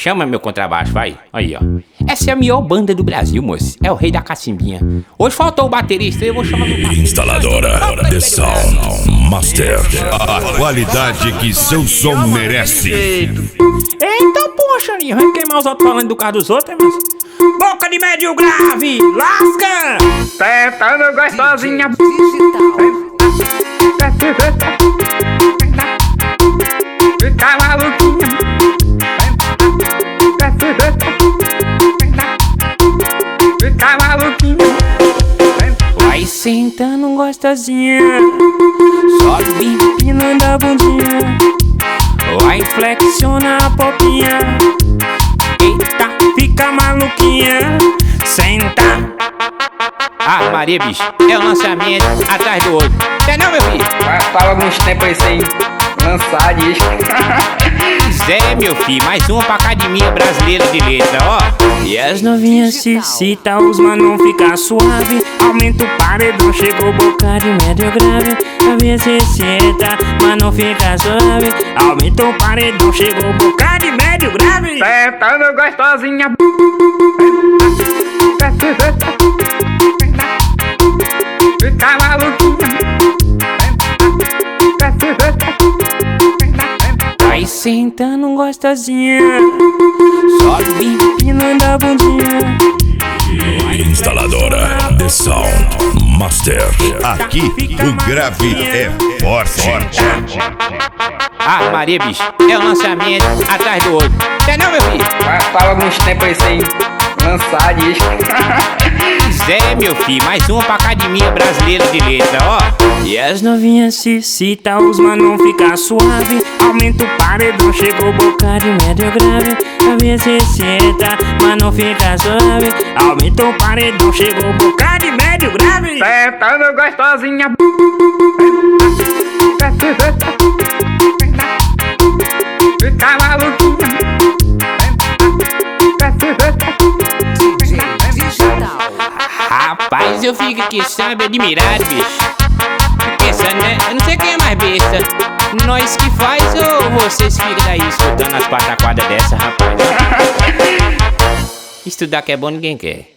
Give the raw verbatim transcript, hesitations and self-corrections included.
Chama meu contrabaixo, vai. Aí, ó. Essa é a melhor banda do Brasil, moço. É o rei da cacimbinha. Hoje faltou o baterista, eu vou chamar meu parceiro. Instaladora The Sound Master. A qualidade que seu som merece. Eita, poxa, vai queimar os alto-falantes do carro dos outros, mas... Boca de médio grave, lasca! Tentando gostosinha. Fica maluquinha. Fica maluquinha. Vai sentando gostosinha. Sobe empinando a bundinha. Vai flexiona a popinha. Eita, fica maluquinha. Senta. Ah, Maria, bicho, é o lançamento atrás do outro. Não, não, meu filho? Fala alguns tempos aí sem lançar disco. Zé, meu filho, mais uma pra Academia Brasileira de Letra, ó. E as novinhas se cita, os mano fica suave. Aumenta o paredão, chegou boca de médio grave. A minha se senta, mas não fica suave. Aumenta o paredão, chegou boca de médio grave. Sentando gostosinha. Fica maluquinha. Vai sentando gostosinha. Sobe empinando a bundinha. Instaladora The Sound Master. Aqui o grave é forte. Ah, Maria, bicho, é o lançamento atrás do outro. Não, não, meu filho? Fala alguns tempos aí sem lançar disco. Zé, meu filho, mais uma pra Academia Brasileira de Letra, ó. E as novinhas se cita, os mano fica suave. Aumenta o paredão, chegou boca de médio grave. A minha se senta, mas não fica suave. Aumenta o paredão, chegou boca de médio grave. Sentando gostosinha. Fica maluquinha. Rapaz, eu fico aqui, sabe, admirado, bicho. Pensando, né? Eu não sei quem é mais besta. Nós que faz ou vocês ficam daí escutando as pataquadas dessa, rapaz? Estudar que é bom, ninguém quer.